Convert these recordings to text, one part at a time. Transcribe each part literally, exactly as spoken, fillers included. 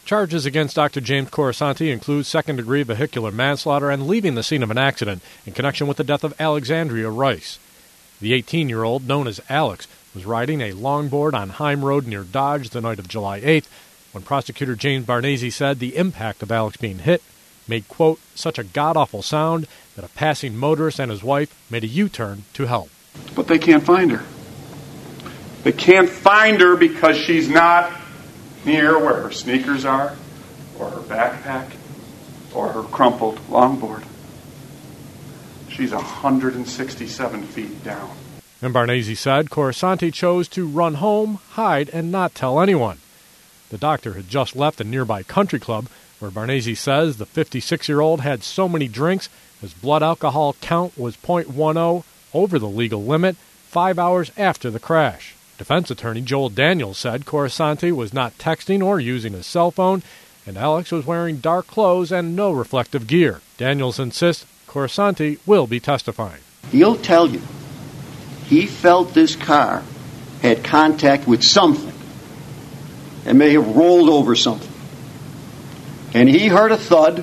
Charges against Doctor James Corasanti include second-degree vehicular manslaughter and leaving the scene of an accident in connection with the death of Alexandria Rice. The eighteen-year-old, known as Alex, was riding a longboard on Heim Road near Dodge the night of July eighth when prosecutor James Barnese said the impact of Alex being hit made, quote, such a god-awful sound that a passing motorist and his wife made a U-turn to help. But they can't find her. They can't find her because she's not near where her sneakers are, or her backpack, or her crumpled longboard. She's one hundred sixty-seven feet down. And Barnese said Corasanti chose to run home, hide, and not tell anyone. The doctor had just left a nearby country club where Barnese says the fifty-six-year-old had so many drinks his blood alcohol count was point one oh, over the legal limit, five hours after the crash. Defense attorney Joel Daniels said Corasanti was not texting or using his cell phone, and Alex was wearing dark clothes and no reflective gear. Daniels insists Corasanti will be testifying. He'll tell you he felt this car had contact with something and may have rolled over something. And he heard a thud,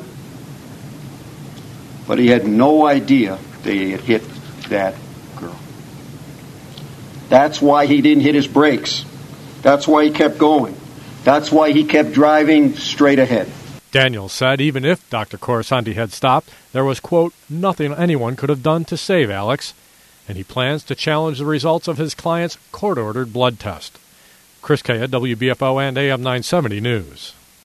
but he had no idea they had hit that girl. That's why he didn't hit his brakes. That's why he kept going. That's why he kept driving straight ahead. Daniels said even if Doctor Corasanti had stopped, there was, quote, nothing anyone could have done to save Alex, and he plans to challenge the results of his client's court-ordered blood test. Chris Kaya, W B F O and A M nine seventy News.